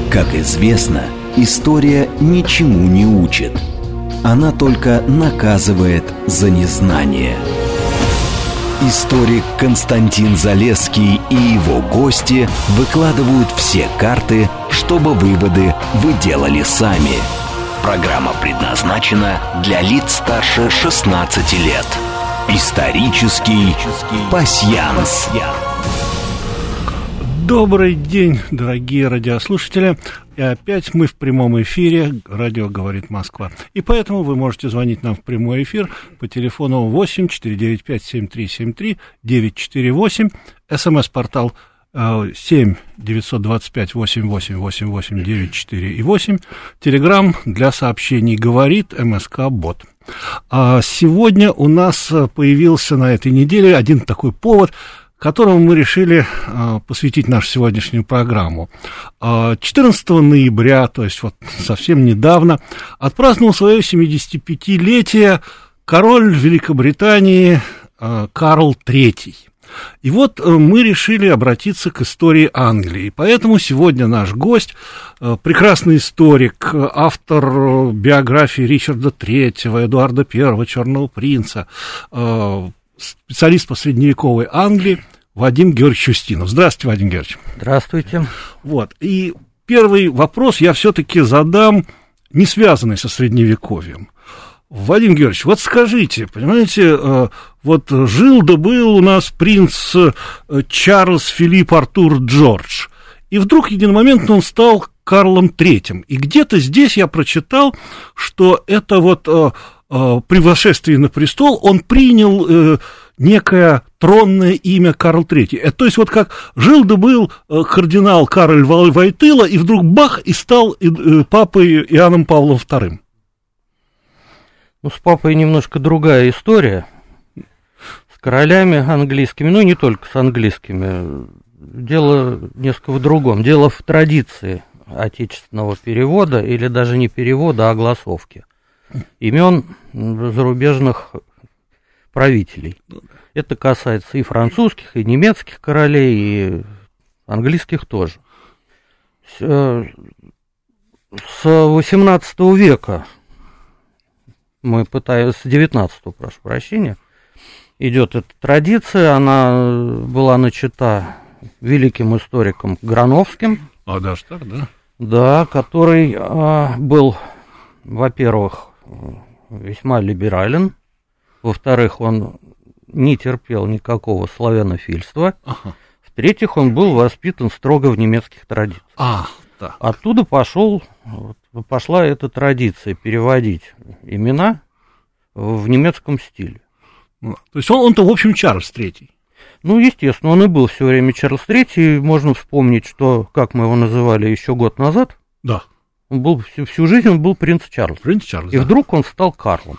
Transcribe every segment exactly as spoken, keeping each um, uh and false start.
Как известно, история ничему не учит. Она только наказывает за незнание. Историк Константин Залесский и его гости выкладывают все карты, чтобы выводы вы делали сами. Программа предназначена для лиц старше шестнадцати лет. Исторический пасьянс. Добрый день, дорогие радиослушатели. И опять мы в прямом эфире. Радио «Говорит Москва». И поэтому вы можете звонить нам в прямой эфир по телефону восемь четыре девять пять семь три семь три девять четыре восемь. СМС-портал семь девятьсот двадцать пять восемь восемь восемь восемь девять четыре и восемь. Телеграм для сообщений «Говорит МСК-бот». А сегодня у нас появился на этой неделе один такой повод, которому мы решили а, посвятить нашу сегодняшнюю программу. А, четырнадцатого ноября, то есть вот совсем недавно, отпраздновал свое семидесятипятилетие король Великобритании а, Карл третий. И вот а, мы решили обратиться к истории Англии. Поэтому сегодня наш гость, а, прекрасный историк, автор биографии Ричарда третьего, Эдуарда первого, Черного принца, а, специалист по средневековой Англии Вадим Георгиевич Устинов. Здравствуйте, Вадим Георгиевич. Здравствуйте. Вот, и первый вопрос я все-таки задам, не связанный со средневековьем. Вадим Георгиевич, вот скажите, понимаете, вот жил да был у нас принц Чарльз Филипп Артур Джордж, и вдруг единомоментно он стал Карлом третьим, и где-то здесь я прочитал, что это вот при восшествии на престол он принял э, некое тронное имя Карл третий. Это, то есть вот как жил да был э, кардинал Кароль Войтыла, и вдруг бах, и стал э, папой Иоанном Павлом вторым. Ну, с папой немножко другая история. С королями английскими, ну, не только с английскими. Дело несколько в другом. Дело в традиции отечественного перевода, или даже не перевода, а огласовки имен зарубежных правителей. Это касается и французских, и немецких королей, и английских тоже. С восемнадцатого века, мы пытаемся, с девятнадцатого, прошу прощения, идет эта традиция, она была начата великим историком Грановским. А, даже так, да? Да, который а, был, во-первых, весьма либерален, во-вторых, он не терпел никакого славянофильства, ага. В-третьих, он был воспитан строго в немецких традициях. А, так. Оттуда пошел, пошла эта традиция переводить имена в немецком стиле. Ну, то есть он, он-то, в общем, Чарльз третий. Ну, естественно, он и был все время Чарльз третий. Можно вспомнить, что, как мы его называли еще год назад. Да. Он был, всю, всю жизнь он был принц Чарльз. Принц Чарльз, И да. вдруг он стал Карлом.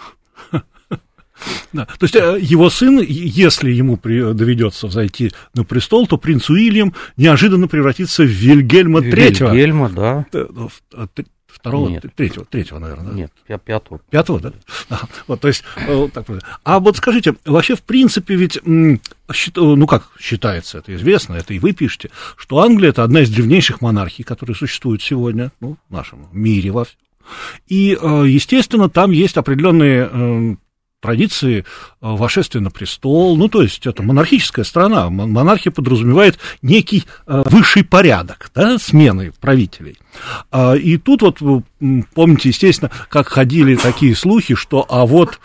Да. То есть его сын, если ему при, доведется взойти на престол, то принц Уильям неожиданно превратится в Вильгельма третьего. Вильгельма, да. Второго, Нет. третьего, третьего, наверное. Нет, я пятого. Пятого, да? А, вот, то есть, вот так. А вот скажите, вообще, в принципе, ведь, ну как считается, это известно, это и вы пишете, что Англия — это одна из древнейших монархий, которые существуют сегодня, ну, в нашем мире во всем. И, естественно, там есть определенные традиции восшествия на престол, ну, то есть это монархическая страна, монархия подразумевает некий э, высший порядок, да, смены правителей. А, и тут вот, вы помните, естественно, как ходили такие слухи, что, а вот,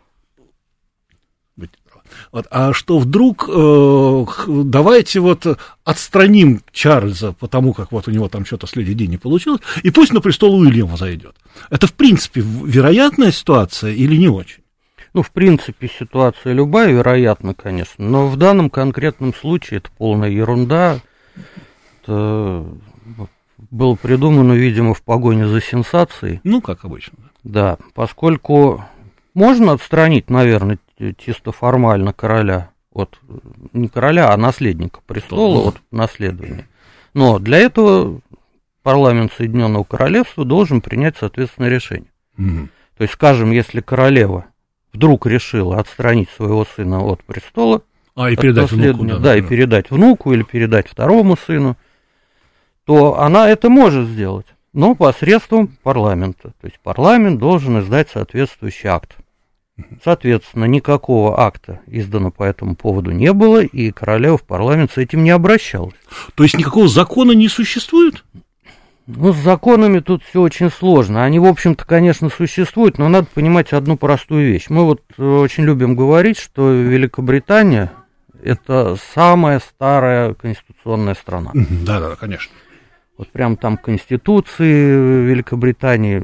вот а что вдруг э, давайте вот отстраним Чарльза, потому как вот у него там что-то с Леди Ди не получилось, и пусть на престол Уильям взойдет. Это, в принципе, вероятная ситуация или не очень? Ну, в принципе, ситуация любая, вероятно, конечно, но в данном конкретном случае это полная ерунда. Это было придумано, видимо, в погоне за сенсацией. Ну, как обычно. Да, поскольку можно отстранить, наверное, чисто формально короля от, не короля, а наследника престола от наследования. Но для этого парламент Соединенного Королевства должен принять соответственное решение. Mm-hmm. То есть, скажем, если королева вдруг решила отстранить своего сына от престола, а, и передать внуку, да, да, и передать внуку или передать второму сыну, то она это может сделать, но посредством парламента. То есть парламент должен издать соответствующий акт. Соответственно, никакого акта издано по этому поводу не было, и королева в парламент с этим не обращалась. То есть никакого закона не существует? Ну, с законами тут все очень сложно. Они, в общем-то, конечно, существуют, но надо понимать одну простую вещь. Мы вот очень любим говорить, что Великобритания – это самая старая конституционная страна. Да, да, конечно. Вот прям там конституции Великобритании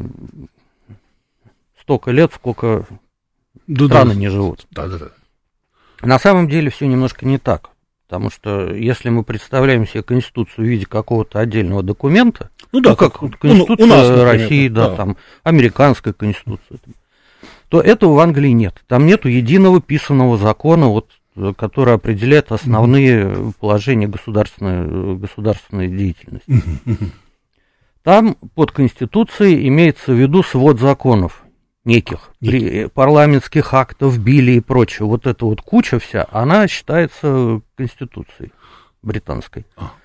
столько лет, сколько да, страны да. не живут. Да, да, да. На самом деле все немножко не так. Потому что если мы представляем себе Конституцию в виде какого-то отдельного документа, ну, да, ну как, как Конституция у нас, например, России, да, да, там американская Конституция, то этого в Англии нет. Там нету единого писанного закона, вот, который определяет основные mm-hmm. положения государственной, государственной деятельности. Mm-hmm. Там под Конституцией имеется в виду свод законов неких, при, парламентских актов, били и прочее. Вот эта вот куча вся, она считается Конституцией британской.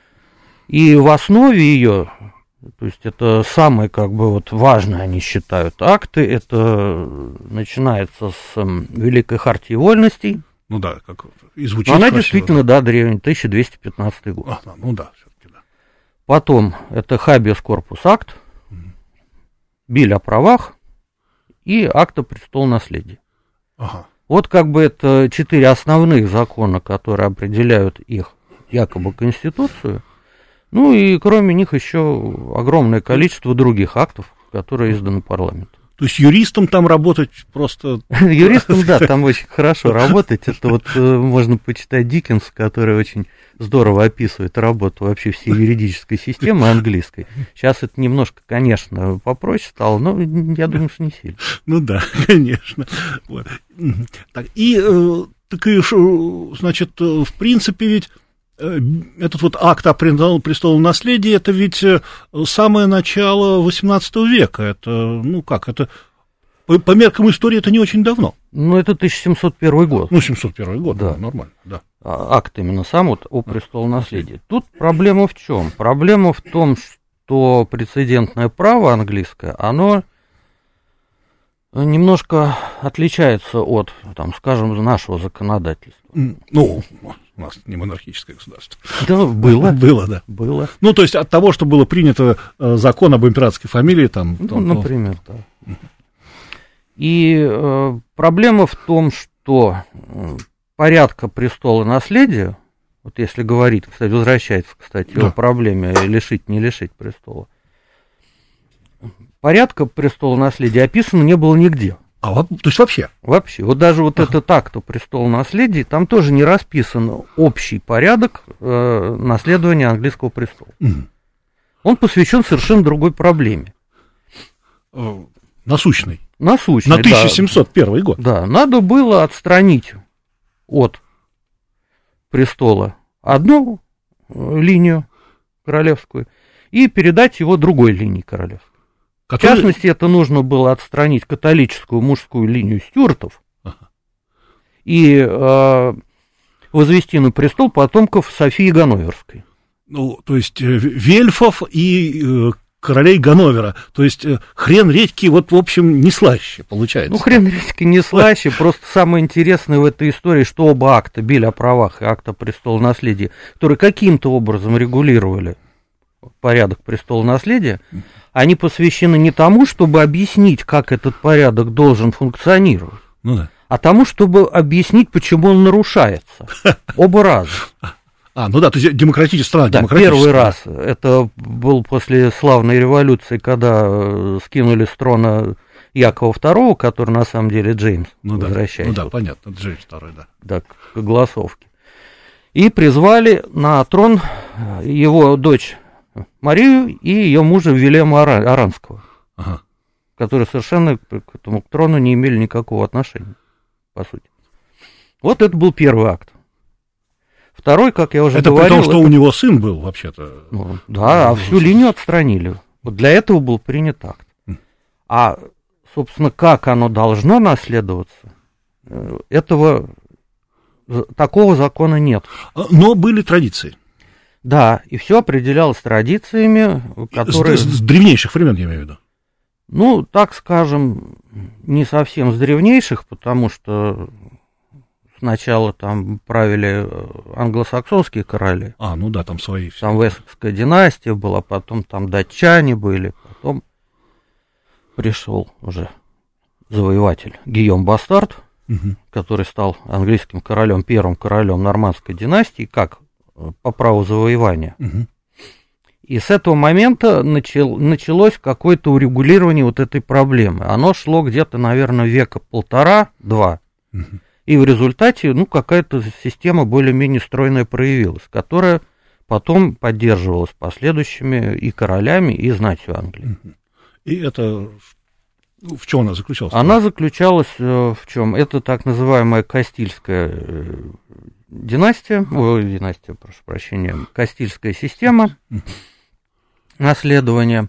И в основе ее, то есть это самые, как бы, вот важные, они считают, акты, это начинается с Великой Хартии Вольностей. Ну да, как и звучит. Она красиво, действительно, да, да древняя, тысяча двести пятнадцатый год. А, ну да, все-таки да. Потом это Habeas Corpus Act, угу. Биль о правах, и акт о престолонаследии. Ага. Вот как бы это четыре основных закона, которые определяют их якобы Конституцию. Ну и кроме них еще огромное количество других актов, которые изданы парламентом. То есть юристам там работать просто... Юристам, да, там очень хорошо работать. Это вот можно почитать Диккенса, который очень здорово описывает работу вообще всей юридической системы английской. Сейчас это немножко, конечно, попроще стало, но я думаю, что не сильно. Ну да, конечно. Вот. Так, и, так и, значит, в принципе, ведь этот вот акт о престолонаследии, это ведь самое начало восемнадцатого века. Это, ну как, это по, по меркам истории это не очень давно. Ну, это тысяча семьсот первый год. Ну, семьсот первый год, да, да, нормально, да. Акт именно сам вот о престолонаследии. Тут проблема в чем? Проблема в том, что прецедентное право английское, оно немножко отличается от, там, скажем, нашего законодательства. Ну, у нас не монархическое государство. Да, было. Было, да. Было. Ну, то есть от того, что было принято закон об императорской фамилии, там... Ну, там например, то... да. И э, проблема в том, что порядка престола наследия, вот если говорить, кстати, возвращается, кстати, да. о проблеме лишить, не лишить престола, порядка престола наследия описано не было нигде. А, то есть вообще? Вообще. Вот даже вот ага. этот акт о престолонаследии, там тоже не расписан общий порядок э, наследования английского престола. Угу. Он посвящен совершенно другой проблеме. Насущной. Насущной, на тысяча семьсот первый да. год. Да, надо было отстранить от престола одну линию королевскую и передать его другой линии королевской. Который... В частности, это нужно было отстранить католическую мужскую линию Стюартов ага. и э, возвести на престол потомков Софии Ганноверской. Ну, то есть э, Вельфов и э, королей Ганновера. То есть э, хрен редьки, вот, в общем, не слаще получается. Ну, хрен редьки не слаще. Просто самое интересное в этой истории, что оба акта, Биль о правах и акт о престолонаследии, которые каким-то образом регулировали порядок престолонаследия, они посвящены не тому, чтобы объяснить, как этот порядок должен функционировать, ну да. а тому, чтобы объяснить, почему он нарушается. Оба раза. А, ну да, то есть демократическая страна, да, демократическая. Первый раз, это был после славной революции, когда скинули с трона Якова второго, который на самом деле Джеймс, ну возвращаясь. Да, ну да, понятно, Джеймс второй, да. Да, к голосовке. И призвали на трон его дочь Марию и ее мужа Вильяма Оранского, ага. которые совершенно к этому к трону не имели никакого отношения, по сути. Вот это был первый акт. Второй, как я уже это говорил... Это при том, что это... у него сын был, вообще-то. Ну, да, а всю линию отстранили. Вот для этого был принят акт. А, собственно, как оно должно наследоваться, этого... Такого закона нет. Но были традиции. Да, и все определялось традициями, которые... С, с древнейших времен, я имею в виду. Ну, так скажем, не совсем с древнейших, потому что сначала там правили англосаксонские короли. А, ну да, там свои все. Там Вессекская династия была, потом там датчане были, потом пришел уже завоеватель Гийом Бастард, угу. который стал английским королем, первым королем нормандской династии, как по праву завоевания. Угу. И с этого момента начал, началось какое-то урегулирование вот этой проблемы. Оно шло где-то, наверное, века полтора-два. Угу. И в результате, ну, какая-то система более-менее стройная проявилась, которая потом поддерживалась последующими и королями, и знатью Англии. Угу. И это... В чем она заключалась? Она заключалась в чем? Это так называемая Кастильская династия, о, династия, прошу прощения, Кастильская система наследования,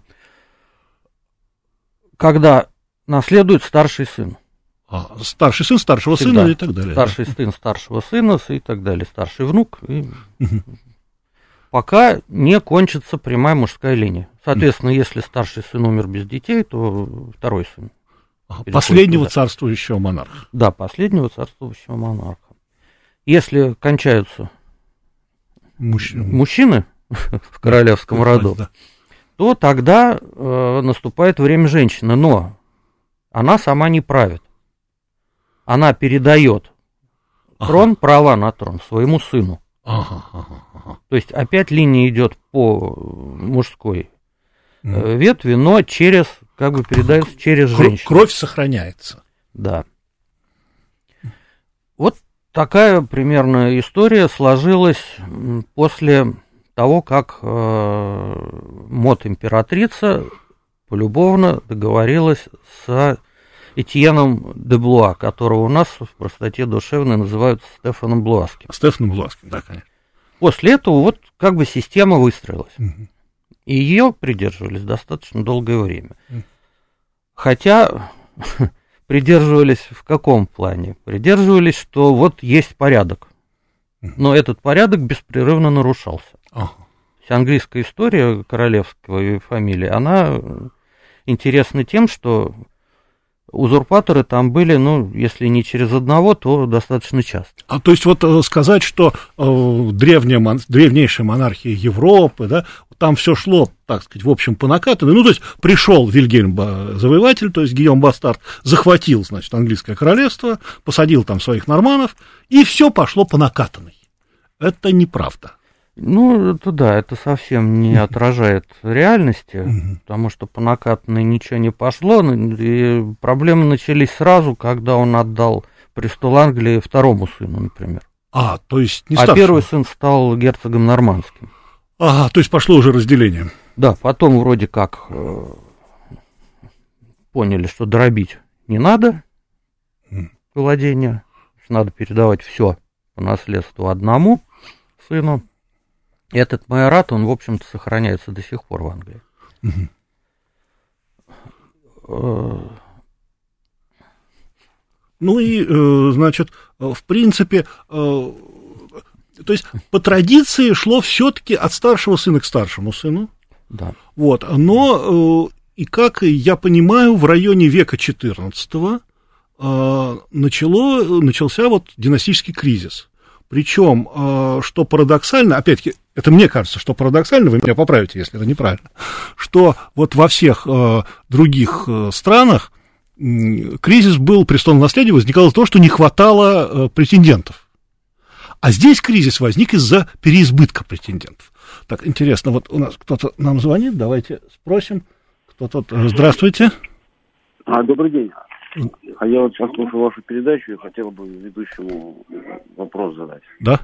когда наследует старший сын. А, старший сын старшего Всегда. сына и так далее. Старший да. сын старшего сына и так далее, старший внук. И... Пока не кончится прямая мужская линия. Соответственно, если старший сын умер без детей, то второй сын. Последнего туда. Царствующего монарха. Да, последнего царствующего монарха. Если кончаются Мужчина. мужчины в королевском да, роду, да. то тогда э, наступает время женщины. Но она сама не правит. Она передает ага. трон, права на трон своему сыну. Ага, ага, ага. То есть опять линия идет по мужской mm. ветви, но через, как бы передается через женщину. Кровь сохраняется. Да. Вот такая примерно история сложилась после того, как э, мод императрица полюбовно договорилась с Этьеном де Блуа, которого у нас в простоте душевной называют Стефаном Блуаским. Стефаном Блуаским, да, конечно. После этого вот как бы система выстроилась. Угу. И ее придерживались достаточно долгое время. Угу. Хотя придерживались в каком плане? Придерживались, что вот есть порядок. Угу. Но этот порядок беспрерывно нарушался. Ага. То есть английская история королевской фамилии, она интересна тем, что узурпаторы там были, ну, если не через одного, то достаточно часто. А то есть вот сказать, что э, древняя, древнейшая монархия Европы, да, там все шло, так сказать, в общем, по накатанной. Ну, то есть пришел Вильгельм Завоеватель, то есть Гийом Бастард, захватил, значит, английское королевство, посадил там своих норманнов, и все пошло по накатанной. Это неправда. Ну, это да, это совсем не отражает реальности, потому что по накатанной ничего не пошло, и проблемы начались сразу, когда он отдал престол Англии второму сыну, например. А, то есть не А старшему. Первый сын стал герцогом нормандским. Ага, то есть пошло уже разделение. Да, потом вроде как э, поняли, что дробить не надо владение, надо передавать все по наследству одному сыну. Этот майорат, он, в общем-то, сохраняется до сих пор в Англии. Угу. Ну и, значит, в принципе, то есть по традиции шло все-таки от старшего сына к старшему сыну. Да. Вот, но, и как я понимаю, в районе века четырнадцатого начало, начался вот династический кризис. Причем, что парадоксально, опять-таки, это мне кажется, что парадоксально, вы меня поправите, если это неправильно, что вот во всех э, других э, странах э, кризис был престолного наследия, возникало из-за того, что не хватало э, претендентов. А здесь кризис возник из-за переизбытка претендентов. Так, интересно, вот у нас кто-то нам звонит, давайте спросим. Кто-то... Здравствуйте. А, добрый день. А я вот послушал вашу передачу и хотел бы ведущему вопрос задать. Да?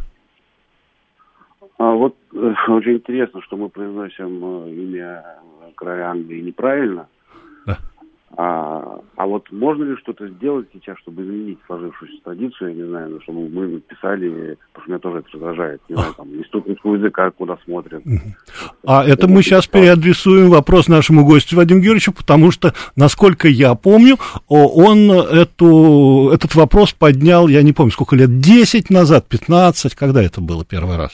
А вот э, очень интересно, что мы произносим э, имя короля Англии неправильно. Да. А, а вот можно ли что-то сделать сейчас, чтобы изменить сложившуюся традицию, я не знаю, чтобы мы написали, потому что меня тоже это раздражает, не знаю, там, институт русского языка, куда смотрят. А это мы сейчас переадресуем вопрос нашему гостю Вадиму Георгиевичу, потому что, насколько я помню, он эту, этот вопрос поднял, я не помню, сколько лет, десять назад, пятнадцать, когда это было первый раз?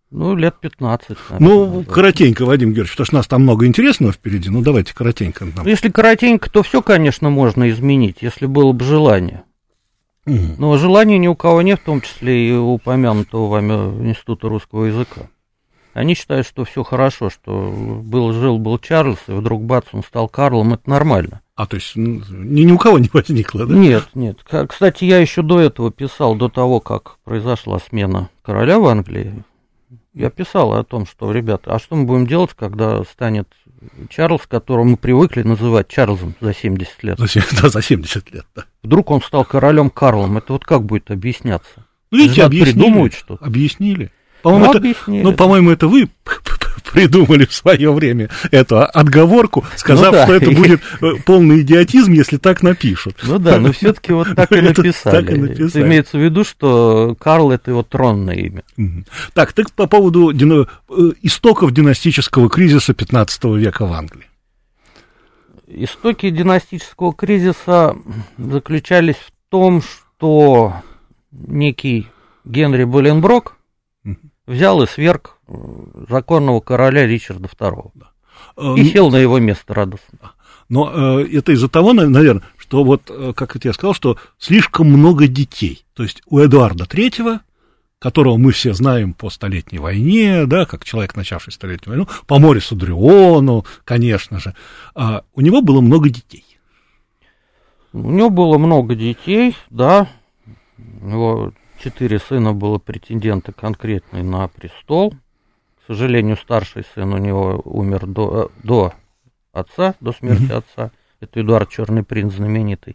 Ну, лет пятнадцать. Наверное, Ну, да. коротенько, Вадим Георгиевич, потому что у нас там много интересного впереди. Ну, давайте коротенько. Нам. Если коротенько, то все, конечно, можно изменить, если было бы желание. Угу. Но желания ни у кого нет, в том числе и у упомянутого вами Института русского языка. Они считают, что все хорошо, что был, жил-был Чарльз, и вдруг бац, он стал Карлом, это нормально. А, то есть ни, ни у кого не возникло, да? Нет, нет. Кстати, я еще до этого писал, до того, как произошла смена короля в Англии, я писал о том, что, ребята, а что мы будем делать, когда станет Чарльз, которого мы привыкли называть Чарльзом за семьдесят лет? За, да, за семьдесят лет, да. Вдруг он стал королем Карлом, это вот как будет объясняться? Ну, видите, объяснили. Придумывать что-то. Объяснили. По-моему, ну, это, объяснили. ну, по-моему, это вы придумали в свое время эту отговорку, сказав, ну, да. что это будет полный идиотизм, если так напишут. Ну да, но все-таки вот так и написали. Так и написали. Имеется в виду, что Карл — это его тронное имя. Так, так по поводу дина... истоков династического кризиса пятнадцатого века в Англии. Истоки династического кризиса заключались в том, что некий Генри Боленброк взял и сверг законного короля Ричарда второго. Да. И сел на его место радостно. Но э, это из-за того, наверное, что вот, как это я сказал, что слишком много детей. То есть у Эдуарда третьего, которого мы все знаем по Столетней войне, да, как человек, начавший Столетнюю войну, по Морису Дрюону, конечно же, э, у него было много детей. У него было много детей, да, у него... Четыре сына было претендента конкретный на престол. К сожалению, старший сын у него умер до, до отца, до смерти mm-hmm. отца. Это Эдуард Черный принц знаменитый.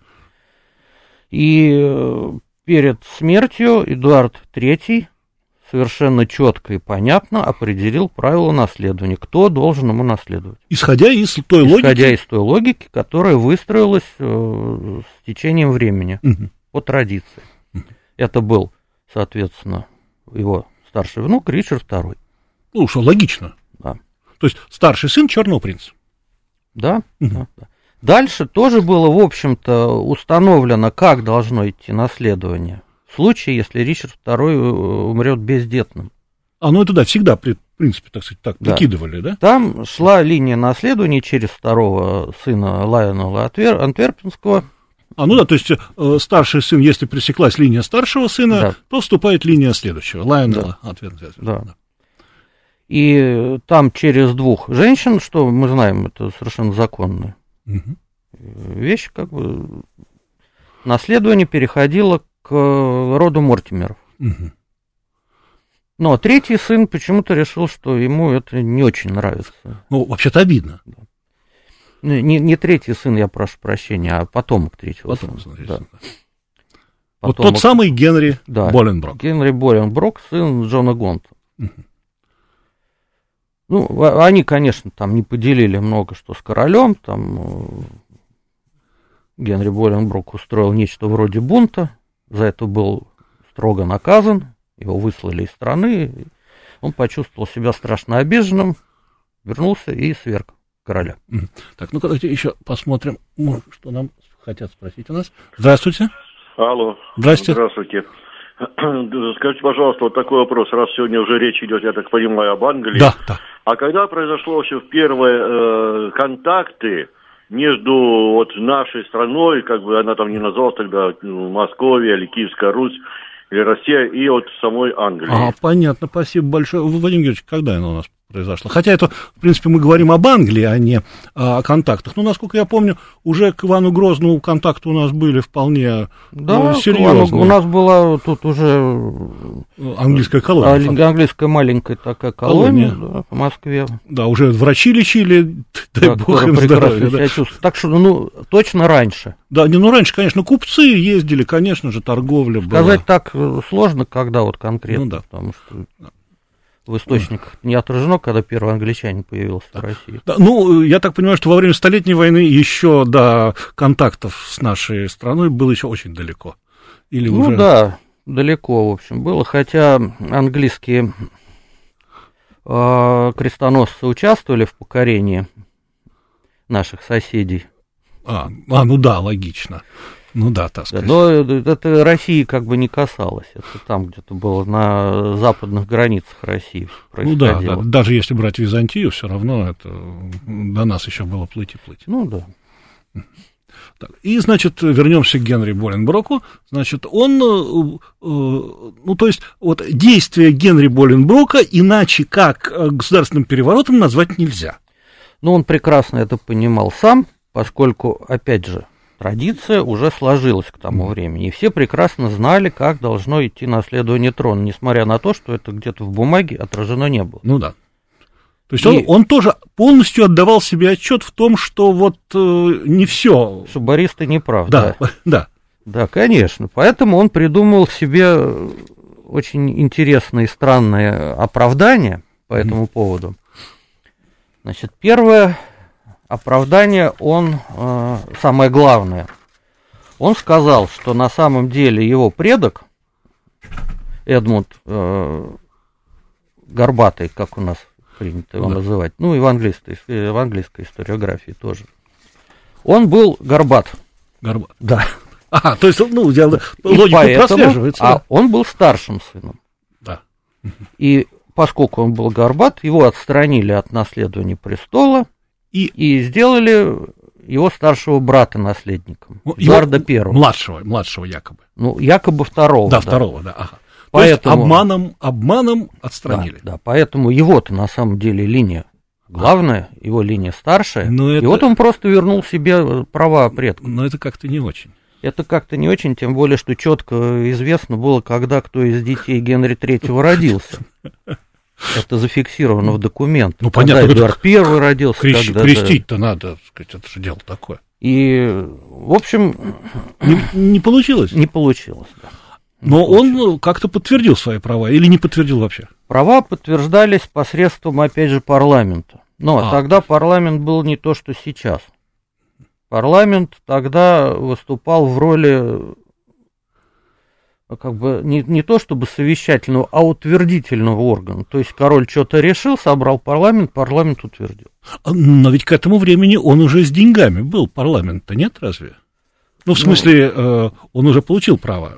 И перед смертью Эдуард третий совершенно четко и понятно определил правила наследования, кто должен ему наследовать. Исходя из той логики? Исходя из той логики, которая выстроилась э, с течением времени, mm-hmm. по традиции. Mm-hmm. Это был, соответственно, его старший внук Ричард второй. Ну, что логично. Да. То есть старший сын Черного принца. Да, угу. да, да. Дальше тоже было, в общем-то, установлено, как должно идти наследование в случае, если Ричард второй умрет бездетным. А, ну это да, всегда, в принципе, так сказать, так да. прикидывали, да? Там шла линия наследования через второго сына Лайонела Антверпенского. А, ну да, то есть э, старший сын, если пресеклась линия старшего сына, да. то вступает линия следующего, Лайонела да. Антверпенского. Да. Да. И там через двух женщин, что мы знаем, это совершенно законная угу. вещь, как бы, наследование переходило к роду Мортимеров. Угу. Но третий сын почему-то решил, что ему это не очень нравится. Ну, вообще-то обидно. Да. Не, не третий сын, я прошу прощения, а потомок третьего потомок, сына. Смотрите, Да. Да. Вот потомок, тот самый Генри да, Боленброк. Генри Боленброк, сын Джона Гонта. Угу. Ну, они, конечно, там не поделили много что с королем. Там Генри Боленброк устроил нечто вроде бунта. За это был строго наказан. Его выслали из страны. Он почувствовал себя страшно обиженным, вернулся и сверг короля. Так, ну давайте еще посмотрим, что нам хотят спросить у нас. Здравствуйте. Алло. Здравствуйте. Здравствуйте. Скажите, пожалуйста, вот такой вопрос, раз сегодня уже речь идет, я так понимаю, об Англии. Да, да. А когда произошло вообще первые э, контакты между вот нашей страной, как бы она там не называлась тогда, ну, Московия или Киевская Русь, или Россия, и вот самой Англии? А, понятно, спасибо большое. Владимир Георгиевич, когда оно у нас произошло? Хотя это, в принципе, мы говорим об Англии, а не о контактах. Но, насколько я помню, уже к Ивану Грозному контакты у нас были вполне да, серьезные. У нас была тут уже английская колония. Английская маленькая такая колония, колония. Да, в Москве. Да, уже врачи лечили, дай да, бог им здоровья. Да. Так что, ну, точно раньше. Да, не, ну, раньше, конечно, купцы ездили, конечно же, торговля была. Сказать так сложно, когда вот конкретно, ну, да. потому что... В источниках не отражено, когда первый англичанин появился да. в России. Да, ну, я так понимаю, что во время Столетней войны еще до контактов с нашей страной было еще очень далеко. Или ну уже... да, далеко, в общем, было, хотя английские э, крестоносцы участвовали в покорении наших соседей. А, а, ну да, логично. Ну да, так сказать. Но это России как бы не касалось. Это там где-то было на западных границах России происходило. Ну да, да, даже если брать Византию, все равно это до нас еще было плыть и плыть. Ну да. Так, и, значит, вернемся к Генри Боленброку. Значит, он, э, э, ну, то есть, вот действия Генри Боленброка иначе как государственным переворотом назвать нельзя. Но он прекрасно это понимал сам, поскольку, опять же, традиция уже сложилась к тому времени. И все прекрасно знали, как должно идти наследование трона, несмотря на то, что это где-то в бумаге отражено не было. Ну да. То есть И... он, он тоже полностью отдавал себе отчет в том, что вот э, не все. Шубаристы не прав. Да, да, да. Да, конечно. Поэтому он придумал себе очень интересное и странное оправдание по этому mm-hmm. поводу. Значит, первое оправдание, он, э, самое главное, он сказал, что на самом деле его предок, Эдмунд э, Горбатый, как у нас принято его да. называть, ну и в английской, в английской историографии тоже, он был горбат. Горбат. Да. А, то есть, ну, я, логика поэтому, прослеживается. А да. он был старшим сыном. Да. И поскольку он был горбат, его отстранили от наследования престола и, и сделали его старшего брата наследником, Эдуарда Первого. Младшего, младшего якобы. Ну, якобы второго. Да, да. второго, да. Ага. Поэтому, то есть обманом, обманом отстранили. Да, да, поэтому его-то на самом деле линия главная, его линия старшая, но и это... вот он просто вернул себе права предков. Но это как-то не очень. Это как-то не очень, тем более, что четко известно было, когда кто из детей Генри Третьего родился. Это зафиксировано в документах. Ну, понятно. Эдуард Первый родился. Крещ... Когда Крестить-то надо, сказать, это же дело такое. И, в общем... Не, не получилось? Не получилось, да. Не Но получилось. Он как-то подтвердил свои права или не подтвердил вообще? Права подтверждались посредством, опять же, парламента. Но а. тогда парламент был не то, что сейчас. Парламент тогда выступал в роли, как бы, не, не то чтобы совещательного, а утвердительного органа. То есть король что-то решил, собрал парламент, парламент утвердил. Но ведь к этому времени он уже с деньгами был, парламент-то нет, разве? Ну, в смысле, ну, он уже получил право,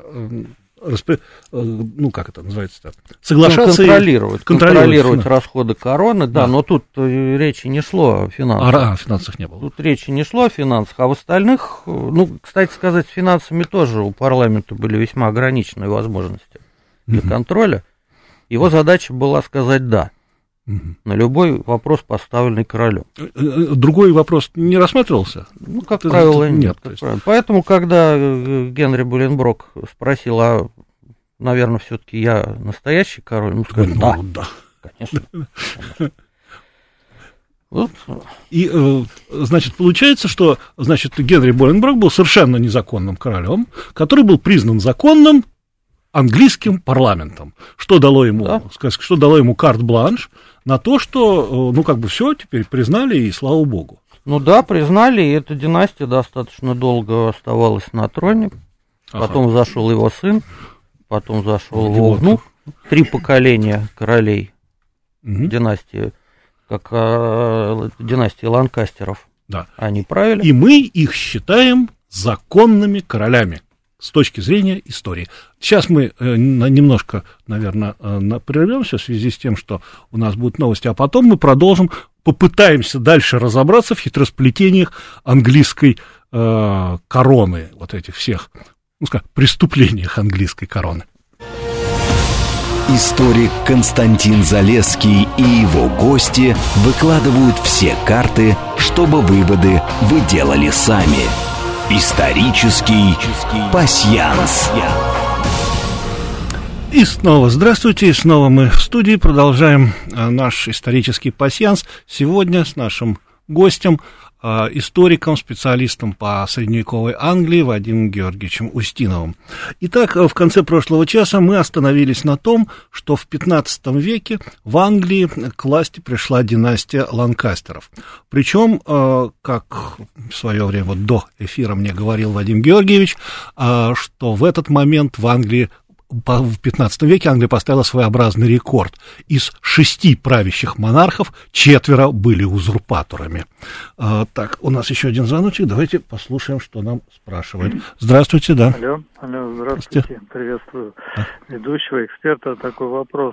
ну, как это называется-то, соглашаться ну, контролировать, и контролировать, контролировать расходы короны, да, да, но тут речи не шло о финансах. А, о финансах не было. Тут речи не шло о финансах, а в остальных, ну, кстати сказать, с финансами тоже у парламента были весьма ограниченные возможности для угу. контроля. Его задача была сказать «да» угу. на любой вопрос, поставленный королем. Другой вопрос не рассматривался? Ну, как Ты, правило, ты, нет. нет как есть... правило. Поэтому, когда Генри Боленброк спросил, а, наверное, все-таки я настоящий король, ну, сказал, да, да, конечно. конечно. Вот. И, значит, получается, что, значит, Генри Боленброк был совершенно незаконным королем, который был признан законным английским парламентом, что дало ему, да. сказать, что дало ему карт-бланш на то, что, ну, как бы все теперь признали, и слава богу. Ну да, признали, и эта династия достаточно долго оставалась на троне, ага. потом зашел его сын, потом зашел его внук, три поколения королей угу. династии, как э, династии Ланкастеров, да. они правили. И мы их считаем законными королями с точки зрения истории. Сейчас мы э, немножко, наверное, э, прервемся в связи с тем, что у нас будут новости, а потом мы продолжим, попытаемся дальше разобраться в хитросплетениях английской э, короны, вот этих всех, ну, скажем, преступлениях английской короны. Историк Константин Залесский и его гости выкладывают все карты, чтобы выводы вы делали сами. Исторический пасьянс. И снова здравствуйте, и снова мы в студии продолжаем наш исторический пасьянс. Сегодня с нашим гостем, историком, специалистом по средневековой Англии Вадимом Георгиевичем Устиновым. Итак, в конце прошлого часа мы остановились на том, что в пятнадцатом веке в Англии к власти пришла династия Ланкастеров. Причем, как в свое время, вот до эфира мне говорил Вадим Георгиевич, что в этот момент в Англии в пятнадцатом веке Англия поставила своеобразный рекорд. Из шести правящих монархов четверо были узурпаторами. А, так, у нас еще один звоночек. Давайте послушаем, что нам спрашивает. Здравствуйте, да. Алло, алло, здравствуйте. Приветствую да. ведущего, эксперта. Такой вопрос.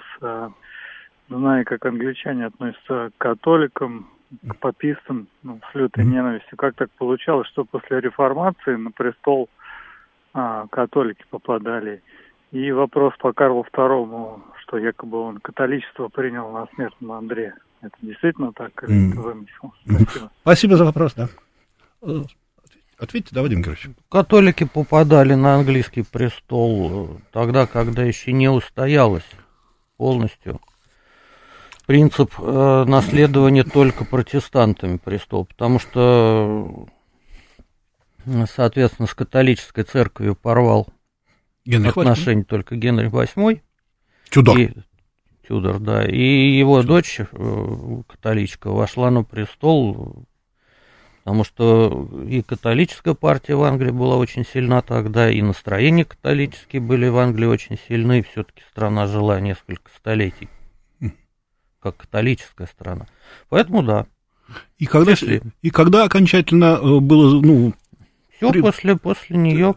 Знаю, как англичане относятся к католикам, к папистам, ну, с лютой mm-hmm. ненавистью. Как так получалось, что после реформации на престол а, католики попадали? И вопрос по Карлу второму, что якобы он католичество принял на смертном Андре. Это действительно так или mm-hmm. это вымысел? Спасибо. Спасибо за вопрос, да. Ответьте, да, Вадим Георгиевич. Католики попадали на английский престол тогда, когда еще не устоялось полностью принцип э, наследования только протестантами престола, потому что, соответственно, с католической церковью порвал Генрих отношения только Генрих восьмой. Тюдор. И, Тюдор, да. И его Тюдор. дочь, э, католичка, вошла на престол, потому что и католическая партия в Англии была очень сильна тогда, и настроения католические были в Англии очень сильны, и все-таки страна жила несколько столетий как католическая страна. Поэтому да. И когда, и когда окончательно было, ну... Все при... после, после нее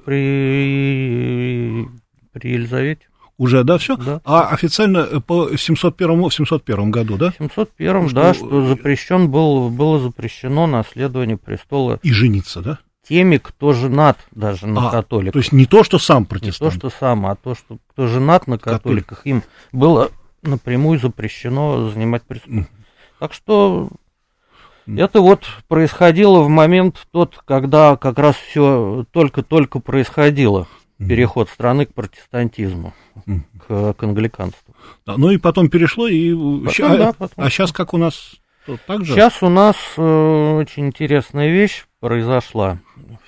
при, при Елизавете. Уже, да, все? Да. А официально по семьсот первому, в семьсот первом году, да? В семьсот первом, что... да, что запрещен был, было запрещено наследование престола. И жениться, да? Теми, кто женат даже на а, католиках. То есть не то, что сам протестант. Не то, что сам, а то, что кто женат на католиках, Католик. Им было напрямую запрещено занимать престол. Mm. Так что mm. это вот происходило в момент тот, когда как раз все только-только происходило, mm. переход страны к протестантизму, mm. к, к англиканству. Да, ну и потом перешло, и потом, ща... да, потом. А сейчас как у нас так же? Сейчас у нас э, очень интересная вещь произошла.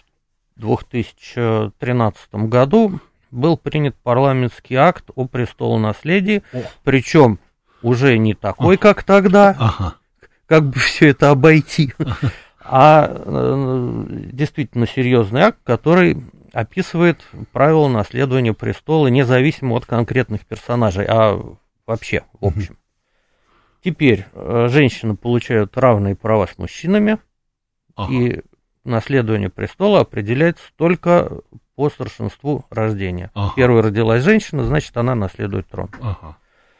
В две тысячи тринадцатом году был принят парламентский акт о престолонаследии, причем уже не такой, ага. как тогда, ага. как бы все это обойти, ага. а э, действительно серьезный акт, который описывает правила наследования престола независимо от конкретных персонажей, а вообще, в общем. Угу. Теперь э, женщины получают равные права с мужчинами, ага. и наследование престола определяется только по старшинству рождения. Ага. Первой родилась женщина, значит, она наследует трон. Ага.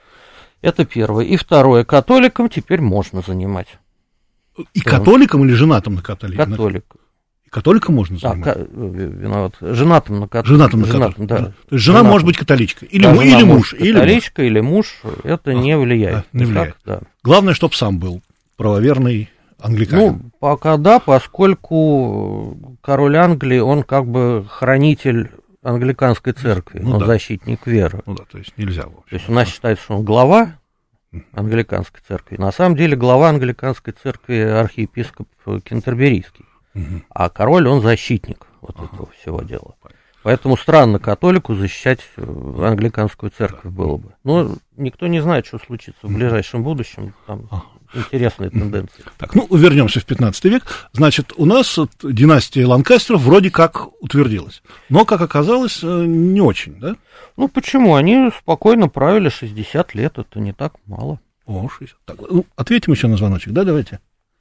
Это первое. И второе. Католикам теперь можно занимать. И трон. Католикам или женатым на католика? Католикам. И католикам можно занимать? Да, виноват. Женатым на католика. Женатым на католика. Да. То есть жена женатым. Может быть католичка. Или, да, му, или муж. Католичка или муж. Это а, не влияет. Да, не влияет. Так, да. Главное, чтобы сам был правоверный англиканин. Ну, пока да, поскольку король Англии, он как бы хранитель англиканской церкви, ну, он да. защитник веры. Ну да, то есть нельзя. В общем, то есть у нас считается, что он глава англиканской церкви. На самом деле глава англиканской церкви архиепископ Кентерберийский. Угу. А король, он защитник вот ага. этого всего дела. Поэтому странно католику защищать англиканскую церковь было бы. Но никто не знает, что случится в ближайшем будущем. Там ага. интересные тенденции. Так, ну, вернемся в пятнадцатый век. Значит, у нас династия Ланкастеров вроде как утвердилась. Но, как оказалось, не очень, да? Ну, почему? Они спокойно правили шестьдесят лет. Это не так мало. О, шестьдесят. Так, ну, ответим еще на звоночек, да, давайте?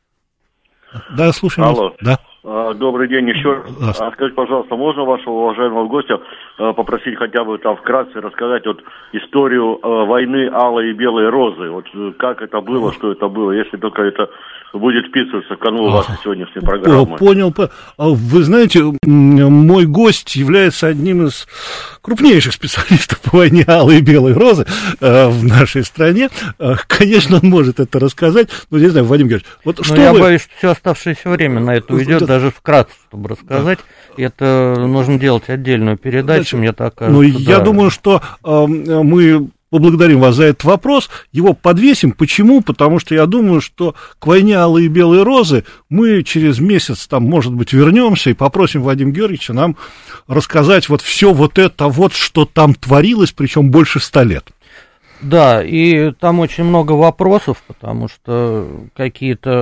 Да, слушаем. Алло. Вас. Да. Добрый день еще раз. А скажите, пожалуйста, можно вашего уважаемого гостя попросить хотя бы там вкратце рассказать вот историю войны Алой и Белой Розы? Вот как это было, что это было, если только это будет вписываться в канву вашей сегодняшней программы. Понял. Вы знаете, мой гость является одним из крупнейших специалистов по войне Алой и Белой Розы в нашей стране. Конечно, он может это рассказать, но не знаю, Вадим Георгиевич, вот что я вы... боюсь, что все оставшееся время на это уйдет, да. даже вкратце, чтобы рассказать. Да. Это нужно делать отдельную передачу, Значит, мне так кажется. Ну, да. Я думаю, что э, мы... поблагодарим вас за этот вопрос, его подвесим. Почему? Потому что я думаю, что к войне Алой и Белой Розы мы через месяц, там, может быть, вернемся и попросим Вадима Георгиевича нам рассказать вот все вот это вот, что там творилось, причем больше ста лет. Да, и там очень много вопросов, потому что какие-то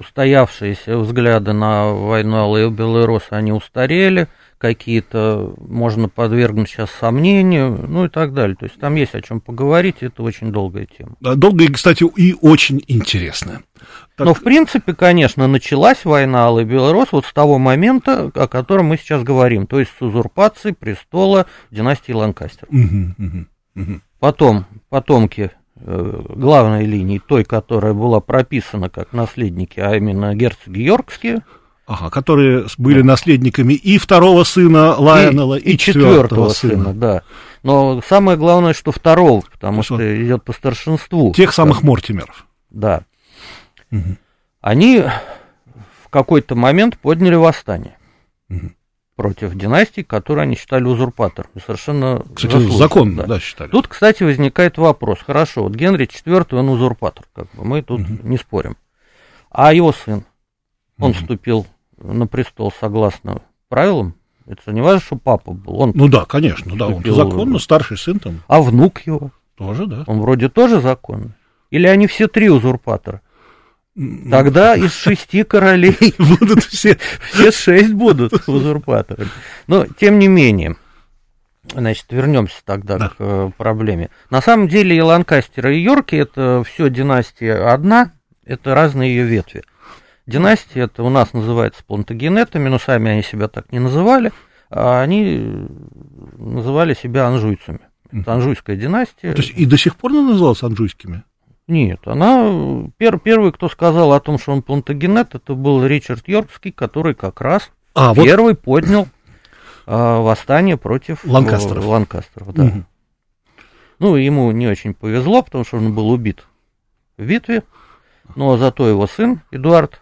устоявшиеся взгляды на войну Алые и Белые росы, они устарели, какие-то можно подвергнуть сейчас сомнению, ну и так далее. То есть там есть о чем поговорить, это очень долгая тема. Долгая, кстати, и очень интересная. Так... Но, в принципе, конечно, началась война Алые и Белые росы вот с того момента, о котором мы сейчас говорим, то есть с узурпации престола династии Ланкастеров. Угу, угу, угу. Потом потомки э, главной линии, той, которая была прописана как наследники, а именно герцоги йоркские, Ага, которые были да. наследниками и второго сына Лайонела, и, и, и четвертого сына. сына. Да. Но самое главное, что второго, потому что, что идет по старшинству. Тех самых там. Мортимеров. Да. Угу. Они в какой-то момент подняли восстание угу. против династии, которую они считали узурпатором. Совершенно кстати, законно, да. да, считали. Тут, кстати, возникает вопрос. Хорошо, вот Генрих четвёртый, он узурпатор, как бы мы тут угу. не спорим. А его сын? Он угу. вступил на престол согласно правилам. Это не важно, что папа был. Он ну да, конечно, да, он законно, старший сын там. А внук его? Тоже, да. Он вроде тоже законный. Или они все три узурпатора? Тогда из шести королей будут все, все шесть будут узурпаторами. Но, тем не менее, значит, вернемся тогда да. к проблеме. На самом деле и Ланкастеры, и Йорки — это все династия одна, это разные ее ветви. Династия это у нас называется плантагенетами, но сами они себя так не называли, а они называли себя анжуйцами. Это анжуйская династия. То есть и до сих пор она называлась анжуйскими? Нет, она пер, первый, кто сказал о том, что он плантагенет, это был Ричард Йоркский, который как раз а, первый вот... поднял а, восстание против Ланкастеров. Ланкастеров, да. Угу. Ну, ему не очень повезло, потому что он был убит в битве, но зато его сын Эдуард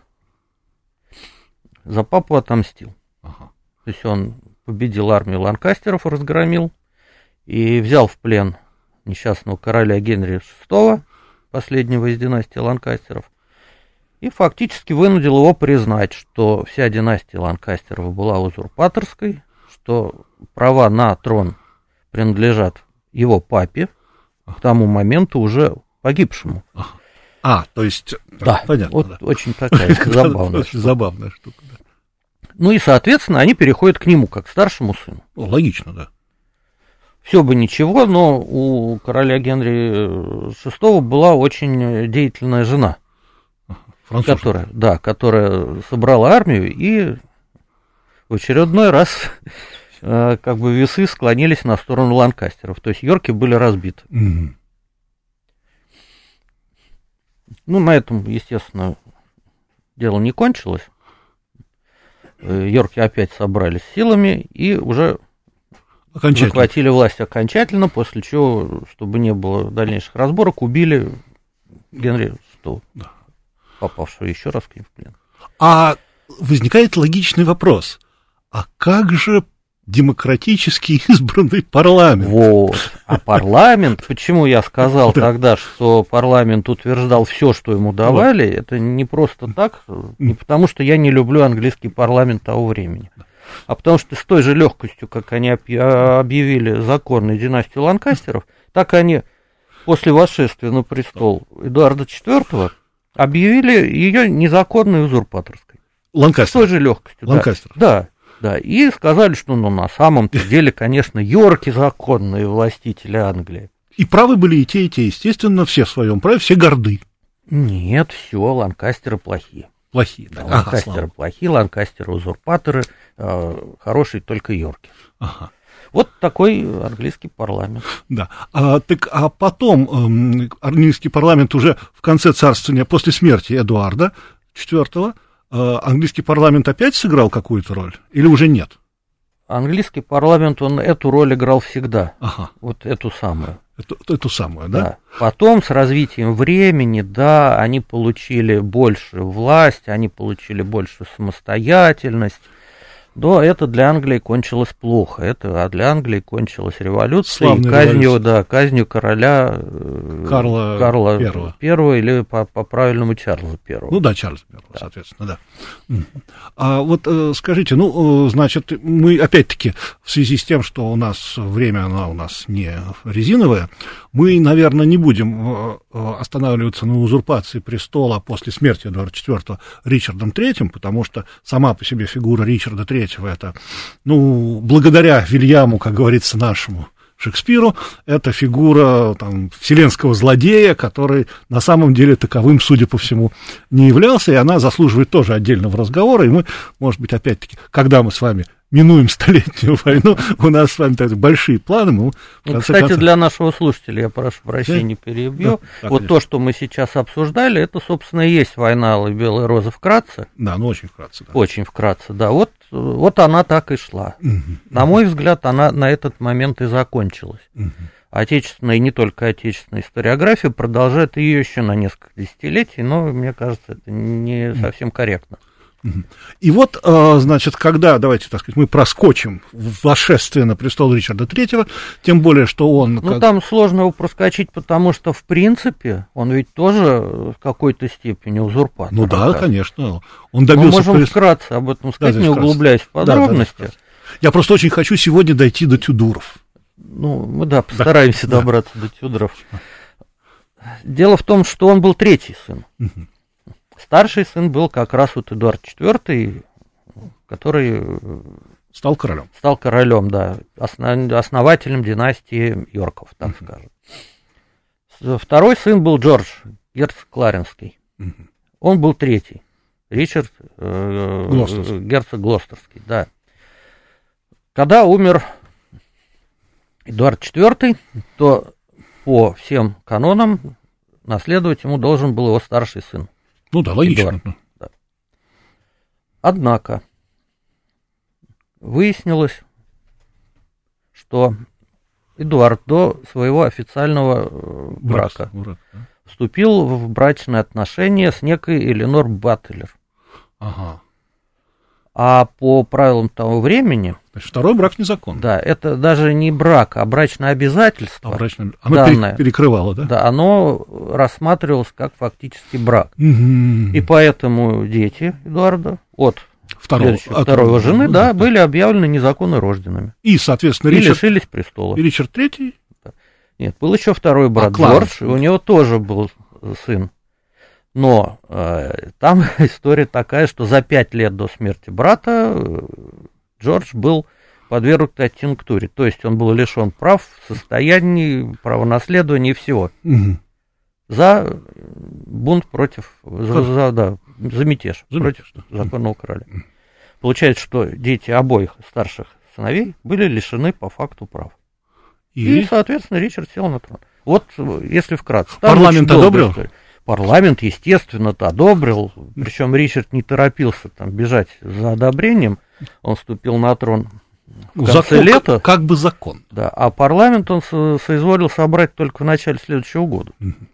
за папу отомстил. Ага. То есть он победил армию Ланкастеров, разгромил и взял в плен несчастного короля Генриха шестого, последнего из династии Ланкастеров, и фактически вынудил его признать, что вся династия Ланкастеров была узурпаторской, что права на трон принадлежат его папе, к тому моменту уже погибшему. А, то есть... Да, понятно, вот да. очень такая забавная штука. Забавная штука, да. Ну и, соответственно, они переходят к нему, как к старшему сыну. О, логично, да. Все бы ничего, но у короля Генриха шестого была очень деятельная жена, француженка, которая, да, которая собрала армию, и в очередной раз как бы весы склонились на сторону Ланкастеров, то есть Йорки были разбиты. Угу. Ну, на этом, естественно, дело не кончилось. Йорки опять собрались силами и уже захватили власть окончательно, после чего, чтобы не было дальнейших разборок, убили Генриха шестого, да. попавшего еще раз к ним в плен. А возникает логичный вопрос. А как же демократически избранный парламент? Вот. А парламент, почему я сказал тогда, что парламент утверждал все, что ему давали, это не просто так, не потому что я не люблю английский парламент того времени, а потому что с той же легкостью, как они объявили законной династию Ланкастеров, так они после восшествия на престол Эдуарда четвёртого объявили ее незаконной узурпаторской. Ланкастер. С той же легкостью. Ланкастер. Да. Да, и сказали, что ну, на самом-то деле, конечно, Йорки законные властители Англии. И правы были и те, и те, естественно, все в своем праве, все горды. Нет, все, Ланкастеры плохие. Плохие, да. да Ланкастеры ага, плохие, Ланкастеры узурпаторы, э, хорошие только Йорки. Ага. Вот такой английский парламент. Да, а, так, а потом э, английский парламент уже в конце царствования, после смерти Эдуарда четвёртого, английский парламент опять сыграл какую-то роль? Или уже нет? Английский парламент, он эту роль играл всегда. Ага. Вот эту самую. Эту, эту самую, да? Да. Потом, с развитием времени, да, они получили больше власть, они получили больше самостоятельность. Но это для Англии кончилось плохо. Это, а для Англии кончилась революция. Славная и казнью, революция. Да, казнью короля Карла, Карла Первого. Первого или по, по правильному Чарльза Первого. Ну да, Чарльз Первого, Да. соответственно, да. А вот э, скажите, ну, э, значит, мы опять-таки в связи с тем, что у нас время, оно у нас не резиновое, мы, наверное, не будем э, останавливаться на узурпации престола после смерти Эдуарда четвёртого Ричардом третьим, потому что сама по себе фигура Ричарда третьего это, ну, благодаря Вильяму, как говорится, нашему Шекспиру, это фигура там, вселенского злодея, который на самом деле таковым, судя по всему, не являлся, и она заслуживает тоже отдельного разговора, и мы, может быть, опять-таки, когда мы с вами минуем столетнюю войну, у нас с вами так, большие планы. Мы, ну, кстати, концов... для нашего слушателя, я прошу прощения, да? перебью, да, вот конечно. То, что мы сейчас обсуждали, это, собственно, и есть «Война Алой Белой Розы» вкратце. Да, ну очень вкратце. Да. Очень вкратце, да. Вот, вот она так и шла. Угу. На мой взгляд, она на этот момент и закончилась. Угу. Отечественная, и не только отечественная историография продолжает ее еще на несколько десятилетий, но, мне кажется, это не совсем корректно. И вот, значит, когда, давайте, так сказать, мы проскочим восшествие на престол Ричарда третьего, тем более, что он... Ну, как... там сложно его проскочить, потому что, в принципе, он ведь тоже в какой-то степени узурпатор. Ну да, так. Конечно. Он добился... Мы можем пресс... вкратце об этом сказать, да, не углубляясь в подробности. Да, да, да, Я просто очень хочу сегодня дойти до Тюдоров. Ну, мы, да, постараемся да, добраться да. до Тюдоров. Дело в том, что он был третий сын. Угу. Старший сын был как раз вот Эдуард четвёртый, который стал королем. Стал королем, да, основ, основателем династии Йорков, так uh-huh. скажем. Второй сын был Джордж, герцог Кларенский. Uh-huh. Он был третий. Ричард, э, Глостерский. герцог Глостерский, да. Когда умер Эдуард четвёртый, то по всем канонам наследовать ему должен был его старший сын. Ну да, логично. Да. Однако выяснилось, что Эдуард до своего официального брака Брак, да. вступил в брачные отношения с некой Эленор Баттелер. Ага. А по правилам того времени... Значит, второй брак незаконный. Да, это даже не брак, а брачное обязательство. А брачное... Оно данное, перекрывало, да? Да, оно рассматривалось как фактически брак. Угу. И поэтому дети Эдуарда от второго, от второй жены, ну, да, да, были объявлены незаконно рожденными. И, соответственно, и Ричард... лишились престола. И Ричард третий? Да. Нет, был еще второй брат а, Джордж, и у него тоже был сын. Но э, там история такая, что за пять лет до смерти брата э, Джордж был подвергнут аттинктуре. То есть он был лишен прав, состояний, правонаследования и всего. Угу. За бунт против, за, за, да, за мятеж, за против мятеж, да. законного короля. Получается, что дети обоих старших сыновей были лишены по факту прав. И, и соответственно, Ричард сел на трон. Вот, если вкратце. Парламент одобрил? Парламент, естественно-то, одобрил. Причем Ричард не торопился там бежать за одобрением. Он вступил на трон в конце закон, лета. Как, как бы закон. Да, а парламент он со- соизволил собрать только в начале следующего года.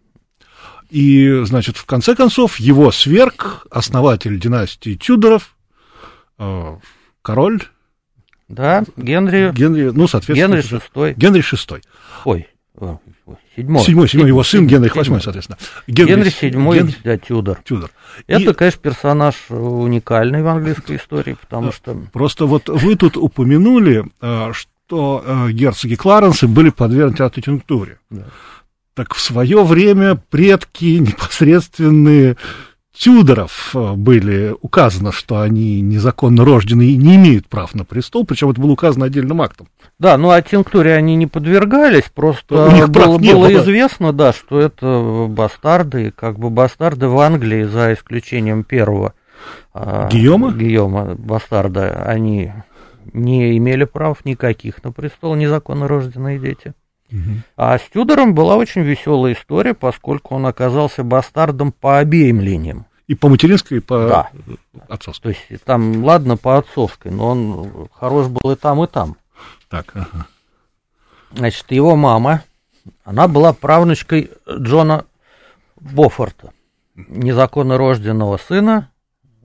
И, значит, в конце концов, его сверг основатель династии Тюдоров, э, король. Да, Генри. Генри, ну, соответственно. Генри шестой. Генри шестой. Ой, седьмой. Седьмой, седьмой, его сын Генрих восьмой, соответственно. Генри, Генри седьмой, Генри... да, Тюдор. Тюдор. Это, И... конечно, персонаж уникальный в английской истории, потому что... Просто вот вы тут упомянули, что герцоги Кларенсы были подвергнуты аттинктуре. Да. Так в свое время предки непосредственные Тюдоров были указано, что они незаконно рождены и не имеют прав на престол, причем это было указано отдельным актом. Да, но аттинктуре они не подвергались, просто у них было, не было было. известно, да, что это бастарды, как бы бастарды в Англии, за исключением первого Гийома, Гийома бастарда, они не имели прав никаких на престол, незаконно рожденные дети. Угу. А с Тюдором была очень веселая история, поскольку он оказался бастардом по обеим линиям. И по материнской, и по да. отцовской. То есть там, ладно, по отцовской, но он хорош был и там, и там. Так, ага. Значит, его мама, она была правнучкой Джона Бофорта, незаконно рожденного сына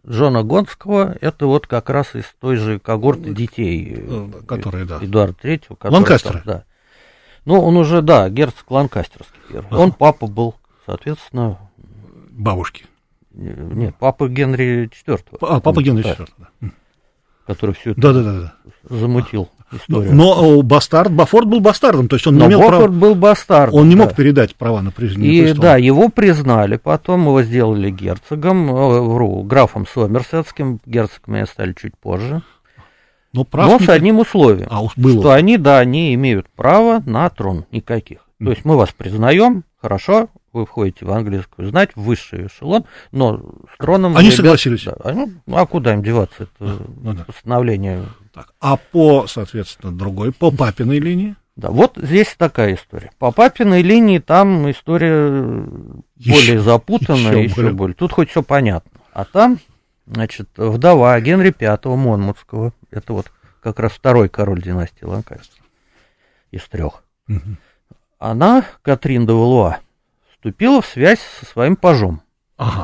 Джона Гонского, это вот как раз из той же когорты детей, которые, да. Эдуарда Третьего. Ланкастеры. Да. Ну, он уже, да, герцог Ланкастерский первый. Ага. Он папа был, соответственно... Бабушки. Нет, папа Генри Четвёртого. А, папа Генри Четвёртого, да. Который все это да, да, да, да. замутил историю. Но, но бастард, Бафорд был бастардом, то есть он но не имел Бафорд права... был бастардом. Он не да. мог передать права на престол. И да, его признали, потом его сделали герцогом, вру, графом Сомерсетским, герцогами стали чуть позже. Но, прав но не... с одним условием, а, было. что они, да, не имеют права на трон никаких. Mm. То есть мы вас признаем, хорошо, вы входите в английскую знать, в высший эшелон, но с троном... Они ребят, согласились? Да, ну, а куда им деваться, это а, ну, да. постановление... Так, а по, соответственно, другой, по папиной линии? Да, вот здесь такая история. По папиной линии там история еще, более запутанная, еще, еще более. более. Тут хоть все понятно. А там, значит, вдова Генри Пятого Монмутского, это вот как раз второй король династии Ланкастеров из трех. Угу. Она, Катрин де Валуа, вступила в связь со своим пажом. Ага.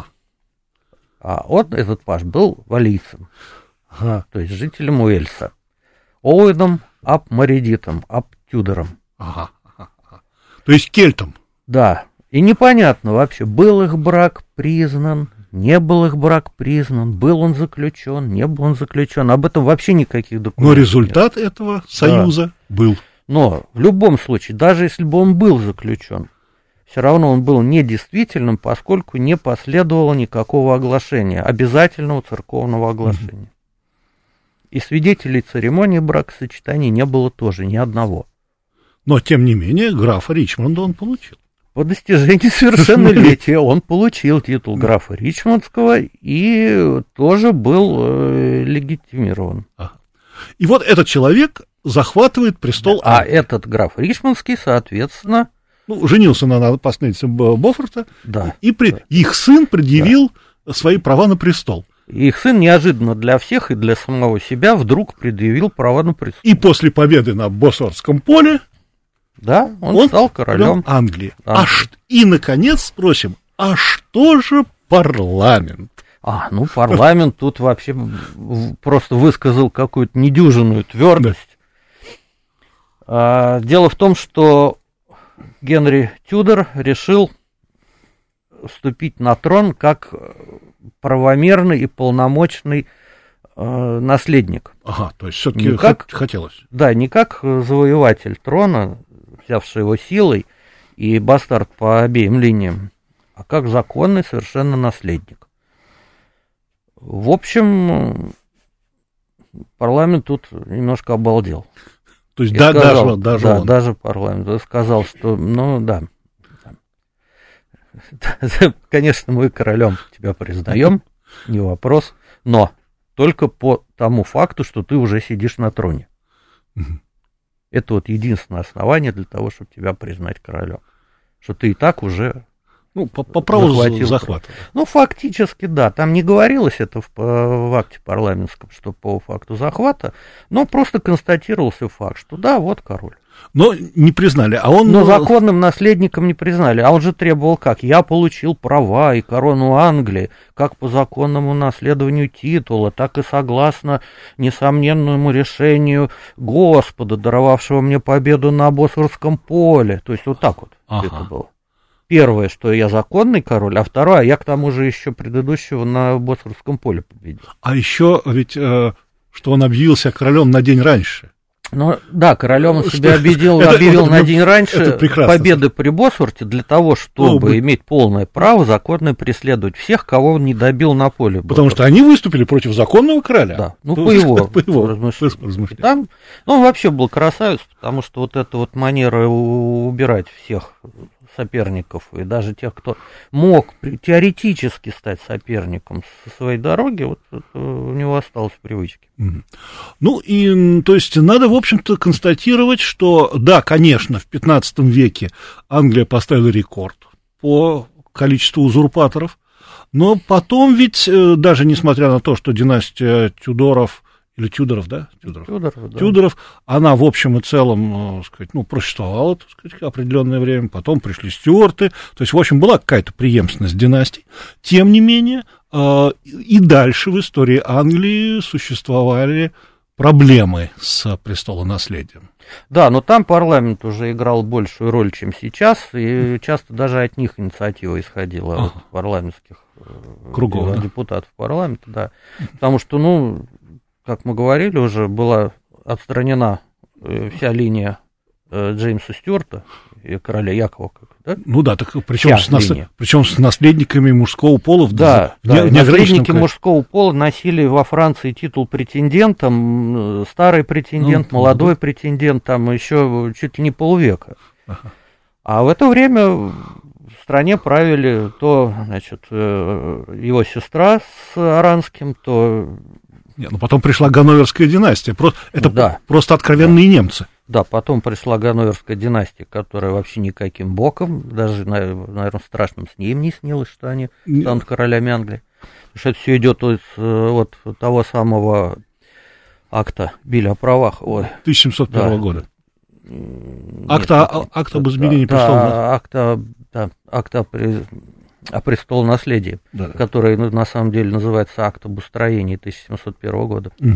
А он, этот паж, был валийцем. Ага. То есть жителем Уэльса. Оуэном ап Маридитом, ап Тюдором. Ага, ага, ага. То есть кельтом. Да. И непонятно вообще, был их брак признан, не был их брак признан, был он заключен, не был он заключен. Об этом вообще никаких документов. Но результат нет. этого союза да. был. Но в любом случае, даже если бы он был заключен, все равно он был недействительным, поскольку не последовало никакого оглашения, обязательного церковного оглашения. Mm-hmm. И свидетелей церемонии бракосочетания не было тоже ни одного. Но, тем не менее, графа Ричмонда он получил. По достижении совершеннолетия он получил титул графа Ричмондского и тоже был э, легитимирован. Ага. И вот этот человек захватывает престол. А этот граф Ричмондский, соответственно... Ну, женился на наследнице Бофорта, да, и при... да. их сын предъявил да. свои права на престол. Их сын неожиданно для всех и для самого себя вдруг предъявил права на престол. И после победы на Босфорском поле да, он, он стал королем Англии. Англии. А ш... И, наконец, спросим, а что же парламент? А, ну, парламент тут вообще просто высказал какую-то недюжинную твердость. Да. Дело в том, что Генри Тюдор решил вступить на трон как правомерный и полномочный э, наследник. Ага, то есть все-таки не как, хотелось. Да, не как завоеватель трона, взявший его силой, и бастард по обеим линиям, а как законный совершенно наследник. В общем, парламент тут немножко обалдел. То есть да, сказал, даже, даже да, он. даже парламент сказал, что, ну да, конечно, мы королем тебя признаем, не вопрос, но только по тому факту, что ты уже сидишь на троне. Это вот единственное основание для того, чтобы тебя признать королем. Что ты и так уже... Ну, по, по праву захвата. Ну, фактически, да. Там не говорилось это в, в акте парламентском, что по факту захвата, но просто констатировался факт, что да, вот король. Но не признали, а он... Но законным наследником не признали. А он же требовал как? Я получил права и корону Англии, как по законному наследованию титула, так и согласно несомненному решению Господа, даровавшего мне победу на Босфорском поле. То есть вот так вот ага. это было. Первое, что я законный король, а второе, я к тому же еще предыдущего на Босфорском поле победил. А еще ведь, э, что он объявился королем на день раньше. Ну, да, королем он себя объявил, это, объявил это, на день раньше победы при Босфорте для того, чтобы ну, иметь полное право законно преследовать всех, кого он не добил на поле. Потому Босфорта. Что они выступили против законного короля. Да, ну, по его, по его размышлениям. Там, ну, он вообще был красавец, потому что вот эта вот манера убирать всех соперников, и даже тех, кто мог теоретически стать соперником со своей дороги, вот у него осталось в привычке. Mm-hmm. Ну, и, то есть, надо, в общем-то, констатировать, что, да, конечно, в пятнадцатом веке Англия поставила рекорд по количеству узурпаторов, но потом ведь, даже несмотря на то, что династия Тюдоров, или Тюдоров, да? Тюдоров. Тюдоров, да. Тюдоров, она в общем и целом, так сказать, ну, просуществовала, так сказать, определенное время, потом пришли Стюарты, то есть, в общем, была какая-то преемственность династий. Тем не менее, И дальше в истории Англии существовали проблемы с престолонаследием. Да, но там парламент уже играл большую роль, чем сейчас, и часто даже от них инициатива исходила, ага. от парламентских кругов, депутатов да. парламента, да. Потому что, ну, как мы говорили, уже была отстранена вся линия Джеймса Стюарта и короля Якова, да? Ну да, так причем, с, нас, причем с наследниками мужского пола. Да, в да, не, наследники мужского пола носили во Франции титул претендента, старый претендент, ну, молодой да. претендент, там еще чуть ли не полвека. Ага. А в это время в стране правили то, значит, его сестра с Аранским, то... Нет, ну потом пришла Ганноверская династия, просто, это да. просто откровенные да. немцы. Да, потом пришла Ганноверская династия, которая вообще никаким боком, даже, наверное, страшным с ней не снилось, что они станут королями Англии. Потому что это все идет от, от того самого акта Билля о правах. Ой. тысяча семьсот первого да. года. Акта, нет, акт об изменении да, престола. Акта, да, акта о престолонаследии, да, который на самом деле называется акт об устроении тысяча семьсот первого года. Угу.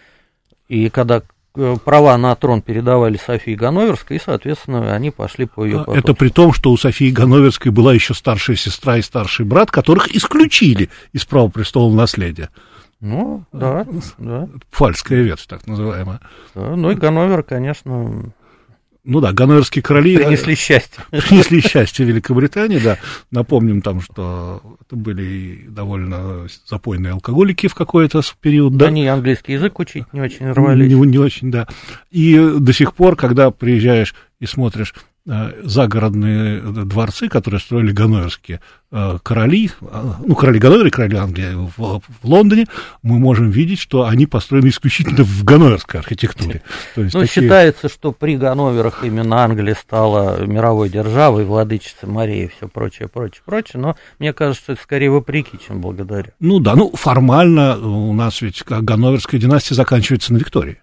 И когда права на трон передавали Софии Ганноверской, и, соответственно, они пошли по ее потоку. Это при том, что у Софии Ганноверской была еще старшая сестра и старший брат, которых исключили из права престола наследия. Ну, да, да. Фальская ветвь, так называемая. Да, ну и Ганновер, конечно... Ну да, ганноверские короли... Принесли счастье. Принесли счастье Великобритании, да. Напомним там, что это были довольно запойные алкоголики в какой-то период. Да, они английский язык учить не очень рвались. Не, не очень, да. И до сих пор, когда приезжаешь и смотришь загородные дворцы, которые строили ганноверские короли, ну, короли Ганновера и короли Англии в, в Лондоне, мы можем видеть, что они построены исключительно в ганноверской архитектуре. То есть ну, такие... считается, что при Ганноверах именно Англия стала мировой державой, владычицей морей и все прочее, прочее, прочее, но мне кажется, что это скорее вопреки, чем благодаря. Ну да, ну формально у нас ведь Ганноверская династия заканчивается на Виктории.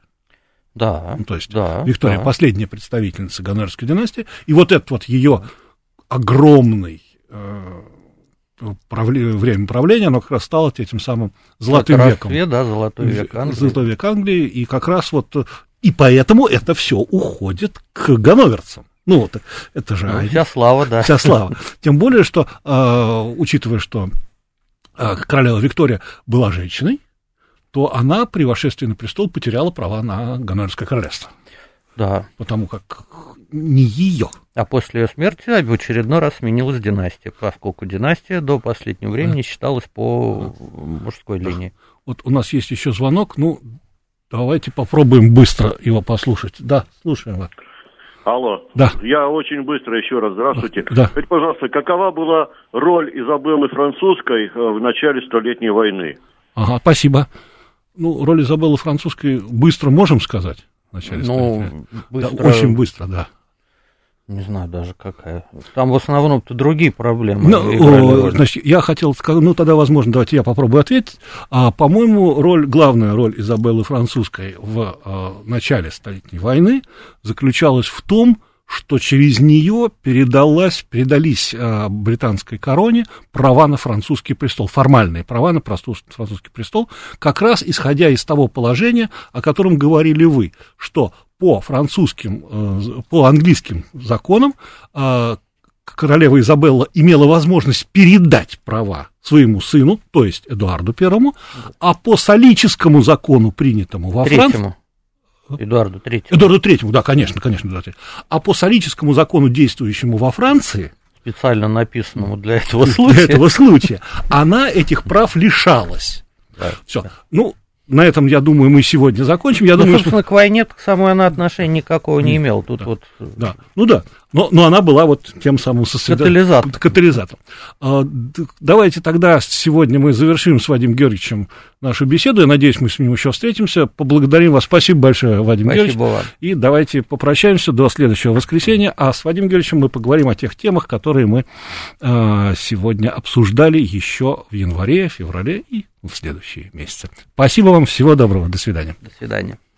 Да, ну, то есть да, Виктория да. последняя представительница Ганноверской династии, и вот этот вот ее огромный э, правле, время правления, оно как раз стало этим самым золотым как веком. Раз, да, золотой век Англии. Золотой век Англии, и как раз вот, и поэтому это все уходит к ганноверцам. Ну вот, это же... Ну, вся слава, да. Вся слава. Тем более, что, э, учитывая, что э, королева Виктория была женщиной, то она при восшествии на престол потеряла права на Ганноверское королевство. Да. Потому как не ее. А после ее смерти в очередной раз сменилась династия, поскольку династия до последнего времени да. считалась по мужской да. линии. Вот у нас есть еще звонок, ну, давайте попробуем быстро его послушать. Да, слушаем вас. Алло. Да. Я очень быстро еще раз, здравствуйте. Да. Скажите, пожалуйста, какова была роль Изабеллы Французской в начале Столетней войны? Ага, спасибо. Ну, роль Изабеллы Французской быстро можем сказать в начале ну, быстро... Да, очень быстро, да. Не знаю даже какая. Там в основном-то другие проблемы. Ну, значит, я хотел сказать, ну, тогда, возможно, давайте я попробую ответить. А, по-моему, роль, главная роль Изабеллы Французской в а, начале Столетней войны заключалась в том, что через нее передалась, передались а, британской короне права на французский престол, формальные права на французский престол, как раз исходя из того положения, о котором говорили вы, что по французским, по английским законам королева Изабелла имела возможность передать права своему сыну, то есть Эдуарду Первому, а по солическому закону, принятому во Франции... Эдуарду Третьему. Эдуарду Третьему, да, конечно, конечно. Да. А по солическому закону, действующему во Франции... Специально написанному для этого случая. Для этого случая. Она этих прав лишалась. Да, Все. Да. Ну, на этом, я думаю, мы сегодня закончим. Я ну, думаю, собственно, что... к войне к самой она отношения никакого не имела. Тут да, вот... да. Ну да, но, но она была вот тем самым сосредо... катализатором. катализатором. А, давайте тогда сегодня мы завершим с Вадимом Георгиевичем нашу беседу. Я надеюсь, мы с ним еще встретимся. Поблагодарим вас. Спасибо большое, Вадим Спасибо Георгиевич. Вам. И давайте попрощаемся до следующего воскресенья. А с Вадимом Георгиевичем мы поговорим о тех темах, которые мы а, сегодня обсуждали еще в январе, феврале и в следующие месяцы. Спасибо вам. Всего доброго. До свидания. До свидания.